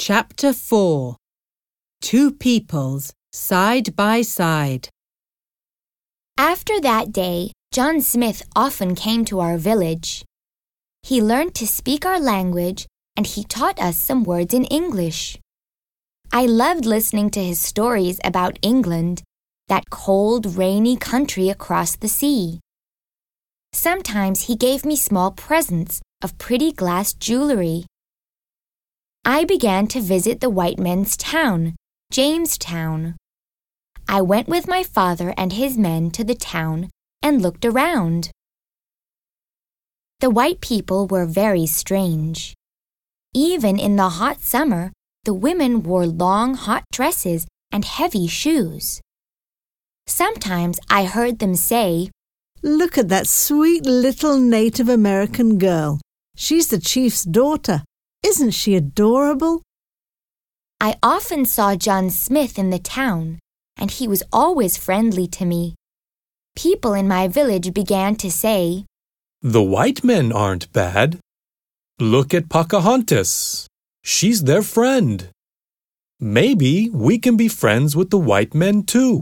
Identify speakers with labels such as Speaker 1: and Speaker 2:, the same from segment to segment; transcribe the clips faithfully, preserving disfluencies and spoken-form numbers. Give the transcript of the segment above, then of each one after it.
Speaker 1: Chapter four. Two Peoples Side by Side.
Speaker 2: After that day, John Smith often came to our village. He learned to speak our language and he taught us some words in English. I loved listening to his stories about England, that cold, rainy country across the sea. Sometimes he gave me small presents of pretty glass jewelry. I began to visit the white men's town, Jamestown. I went with my father and his men to the town and looked around. The white people were very strange. Even in the hot summer, the women wore long, hot dresses and heavy shoes. Sometimes I heard them say,
Speaker 3: "Look at that sweet little Native American girl. She's the chief's daughter. Isn't she adorable?"
Speaker 2: I often saw John Smith in the town, and he was always friendly to me. People in my village began to say,
Speaker 4: "The white men aren't bad. Look at Pocahontas. She's their friend. Maybe we can be friends with the white men too."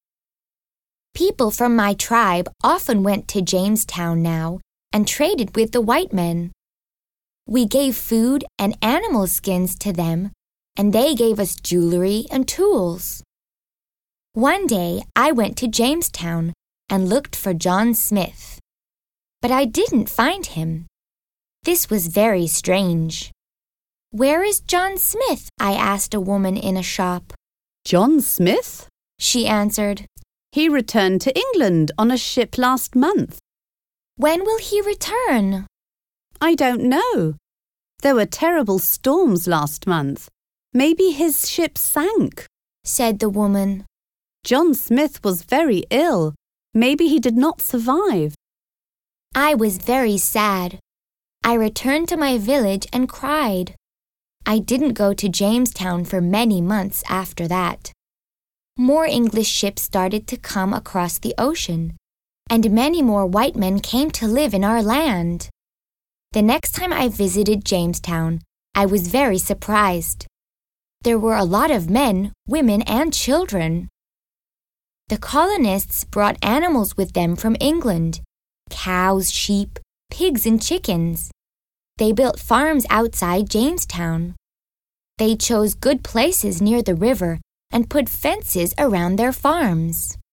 Speaker 2: People from my tribe often went to Jamestown now and traded with the white men. We gave food and animal skins to them, and they gave us jewelry and tools. One day I went to Jamestown and looked for John Smith, but I didn't find him. This was very strange. "Where is John Smith?" I asked a woman in a shop.
Speaker 5: "John Smith?"
Speaker 2: she answered.
Speaker 5: "He returned to England on a ship last month."
Speaker 2: "When will he return?"
Speaker 5: "I don't know. There were terrible storms last month. Maybe his ship sank,"
Speaker 2: said the woman.
Speaker 5: "John Smith was very ill. Maybe he did not survive."
Speaker 2: I was very sad. I returned to my village and cried. I didn't go to Jamestown for many months after that. More English ships started to come across the ocean, and many more white men came to live in our land. The next time I visited Jamestown, I was very surprised. There were a lot of men, women, and children. The colonists brought animals with them from England: cows, sheep, pigs, and chickens. They built farms outside Jamestown. They chose good places near the river and put fences around their farms.